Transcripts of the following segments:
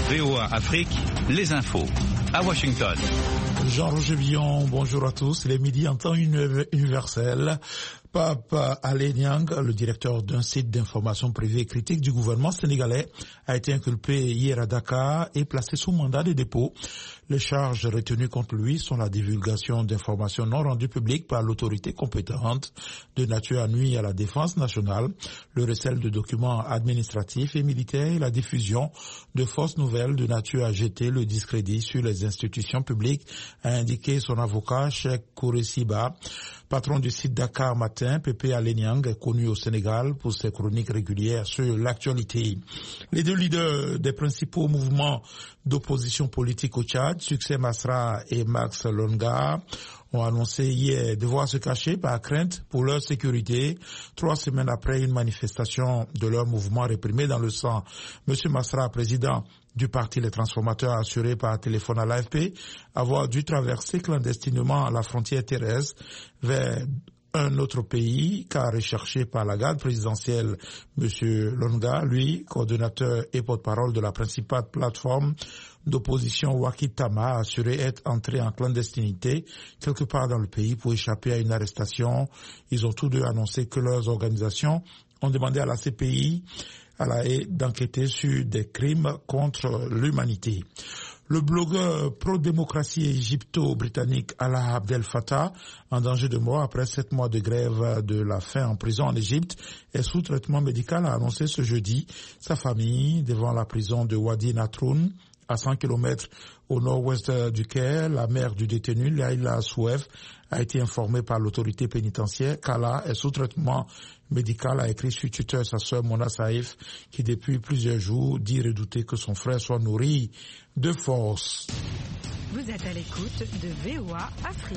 VOA Afrique, les infos. À Washington. Jean-Roger Villon, bonjour à tous. Il est midi en temps universel. Pape Alé Niang, le directeur d'un site d'information privée et critique du gouvernement sénégalais, a été inculpé hier à Dakar et placé sous mandat de dépôt. Les charges retenues contre lui sont la divulgation d'informations non rendues publiques par l'autorité compétente de nature à nuire à la défense nationale, le recel de documents administratifs et militaires et la diffusion de fausses nouvelles de nature à jeter le discrédit sur les institutions publiques, a indiqué son avocat Cheikh Kouressiba. Patron du site Dakar Matin, Pépé Alé Niang est connu au Sénégal pour ses chroniques régulières sur l'actualité. Les deux leaders des principaux mouvements d'opposition politique au Tchad, Succès Masra et Max Longa, ont annoncé hier devoir se cacher par crainte pour leur sécurité, 3 semaines après une manifestation de leur mouvement réprimé dans le sang. Monsieur Masra, président du parti Les Transformateurs, a assuré par téléphone à l'AFP avoir dû traverser clandestinement la frontière terrestre vers un autre pays, car recherché par la garde présidentielle. Monsieur Longa, lui, coordonnateur et porte-parole de la principale plateforme d'opposition Wakitama, a assuré être entré en clandestinité quelque part dans le pays pour échapper à une arrestation. Ils ont tous deux annoncé que leurs organisations ont demandé à la CPI d'enquêter sur des crimes contre l'humanité. Le blogueur pro-démocratie égypto-britannique Allah Abdel Fattah, en danger de mort après 7 mois de grève de la faim en prison en Égypte, est sous traitement médical, a annoncé ce jeudi sa famille devant la prison de Wadi Natroun, à 100 km au nord-ouest du Caire. La mère du détenu, Laila Souef, a été informée par l'autorité pénitentiaire qu'Allah est sous traitement médical, a écrit sur Twitter sa sœur Mona Saïf, qui depuis plusieurs jours dit redouter que son frère soit nourri de force. Vous êtes à l'écoute de VOA Afrique.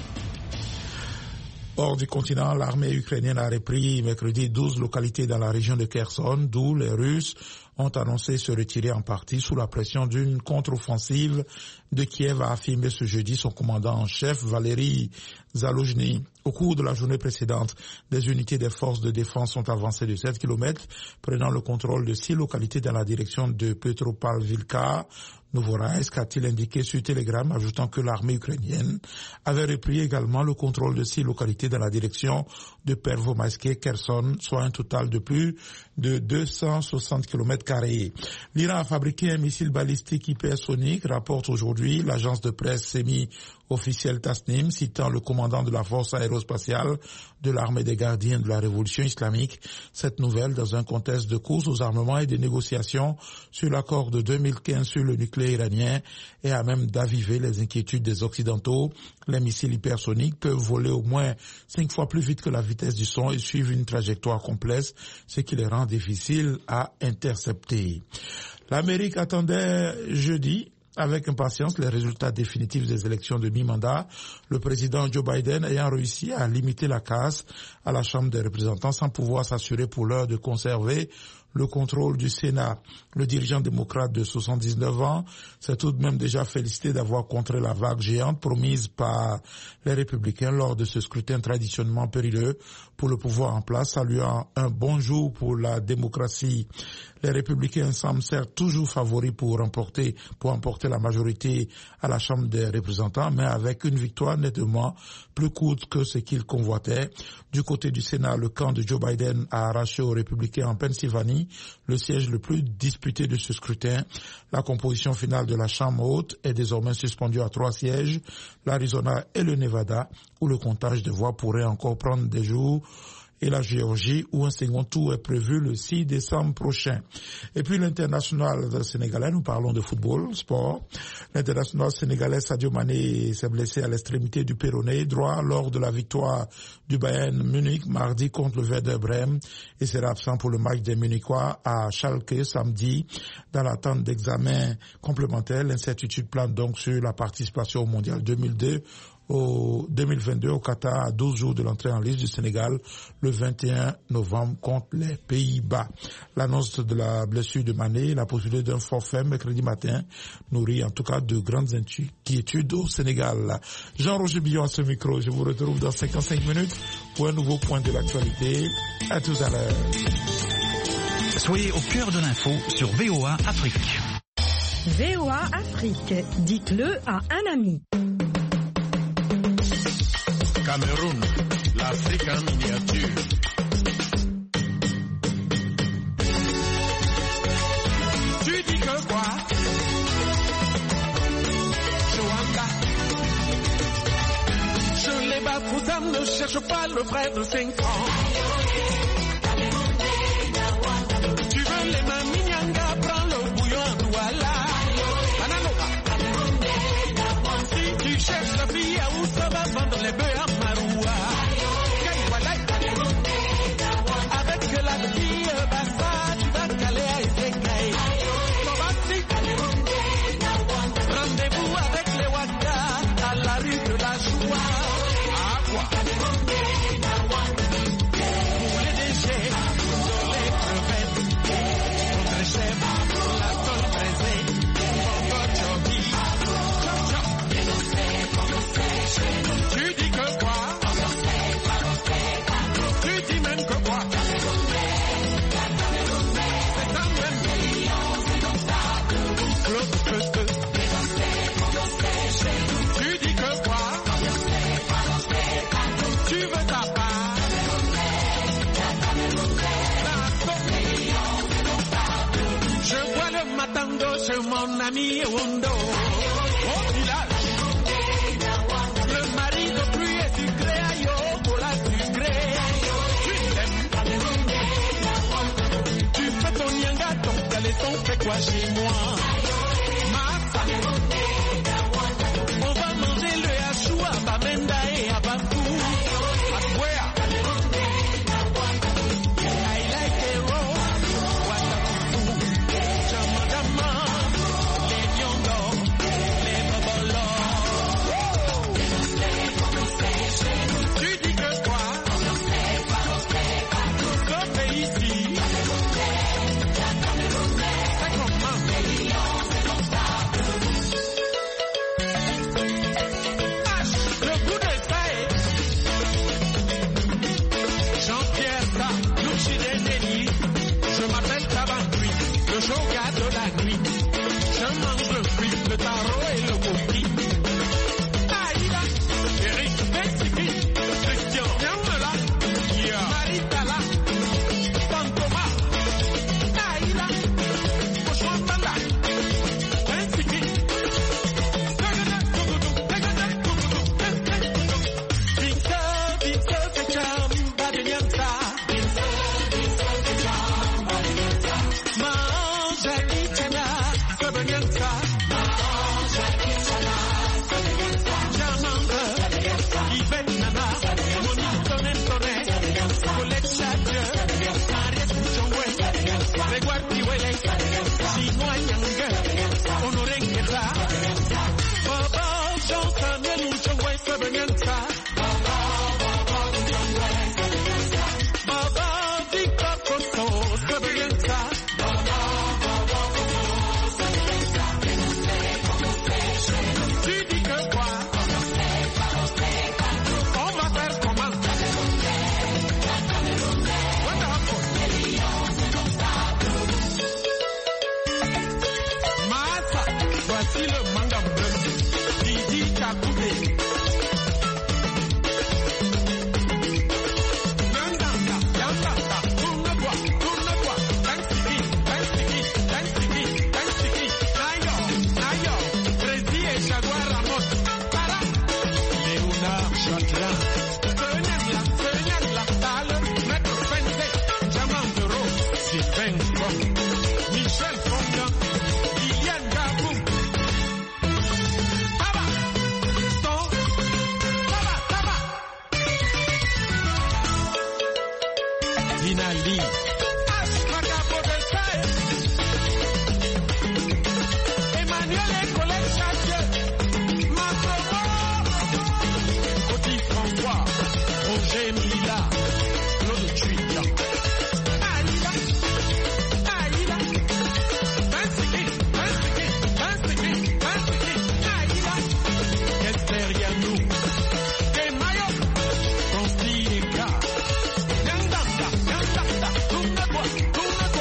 Hors du continent, l'armée ukrainienne a repris mercredi 12 localités dans la région de Kherson, d'où les Russes ont annoncé se retirer en partie sous la pression d'une contre-offensive de Kiev, a affirmé ce jeudi son commandant en chef Valery Zaluzhny. Au cours de la journée précédente, des unités des forces de défense sont avancées de 7 km, prenant le contrôle de 6 localités dans la direction de Petropavlivka. Novorossiysk a-t-il indiqué sur Telegram, ajoutant que l'armée ukrainienne avait repris également le contrôle de 6 localités dans la direction de Pervomaysk, Kherson, soit un total de plus de 260 km². L'Iran a fabriqué un missile balistique hypersonique, rapporte aujourd'hui l'agence de presse semi-officielle Tasnim, citant le commandant de la force aérospatiale de l'armée des gardiens de la révolution islamique. Cette nouvelle dans un contexte de course aux armements et de négociations sur l'accord de 2015 sur le nucléaire iranien est à même d'aviver les inquiétudes des Occidentaux. Les missiles hypersoniques peuvent voler au moins 5 fois plus vite que la vitesse du son et suivre une trajectoire complexe, ce qui les rend difficiles à intercepter. L'Amérique attendait jeudi avec impatience les résultats définitifs des élections de mi-mandat, le président Joe Biden ayant réussi à limiter la casse à la Chambre des représentants sans pouvoir s'assurer pour l'heure de conserver le contrôle du Sénat. Le dirigeant démocrate de 79 ans s'est tout de même déjà félicité d'avoir contré la vague géante promise par les républicains lors de ce scrutin traditionnellement périlleux pour le pouvoir en place, saluant un bon jour pour la démocratie. Les républicains semblent certes toujours favoris pour emporter la majorité à la Chambre des représentants, mais avec une victoire nettement plus courte que ce qu'ils convoitaient. Du côté du Sénat, le camp de Joe Biden a arraché aux républicains en Pennsylvanie le siège le plus disputé de ce scrutin. La composition finale de la Chambre haute est désormais suspendue à 3 sièges, l'Arizona et le Nevada, où le comptage de voix pourrait encore prendre des jours, et la Géorgie, où un second tour est prévu le 6 décembre prochain. Et puis l'international sénégalais, nous parlons de football, sport. L'international sénégalais Sadio Mané s'est blessé à l'extrémité du péroné droit lors de la victoire du Bayern Munich mardi contre le Werder Bremen et sera absent pour le match des Munichois à Schalke samedi. Dans l'attente d'examens complémentaires, l'incertitude plane donc sur la participation au Mondial 2022 au Qatar, à 12 jours de l'entrée en liste du Sénégal le 21 novembre contre les Pays-Bas. L'annonce de la blessure de Mané et la possibilité d'un forfait mercredi matin nourrit en tout cas de grandes inquiétudes au Sénégal. Jean-Roger Billon à ce micro. Je vous retrouve dans 55 minutes pour un nouveau point de l'actualité. À tout à l'heure. Soyez au cœur de l'info sur VOA Afrique. VOA Afrique, dites-le à un ami. Cameroun, l'Afrique en miniature. Tu dis que quoi? Chouanga. Je les Bafoussam ne cherche pas le frère de 5 ans. Tu veux les Maminyanga, prends le bouillon à Douala. Si tu cherches la fille à où ça va vendre les bœufs à Maroua. Avec la fille Bassa, tu vas caler à Isekai. Rendez-vous avec les Waka à la rue de la Joie. À quoi? Pour les déchets, pour les crevettes, notre chef, la tôle braisée, Bongo Chogi. Tu dis que quoi? Tu dis même que quoi? C'est un même tu dis que quoi? Tu veux ta part? Je vois le matango chez mon ami Wondo. Au village, le mari de pluie est sucré, aïe, pour la sucrée. Tu t'aimes. Tu fais ton nyanga, ton caleçon fait quoi chez moi? On va manger le hachou à Bamenda et à Bafou. À Bouéa. I like a roll. Watakufu. Chamadama. Les Nyongo. Les Bobolo. Tu dis que quoi? Ce pays-ci. C'est comment? Le goût de taille. Jean-Pierre Sa, Luchi Deneli. Je m'appelle Tabandui, le shoga de la nuit.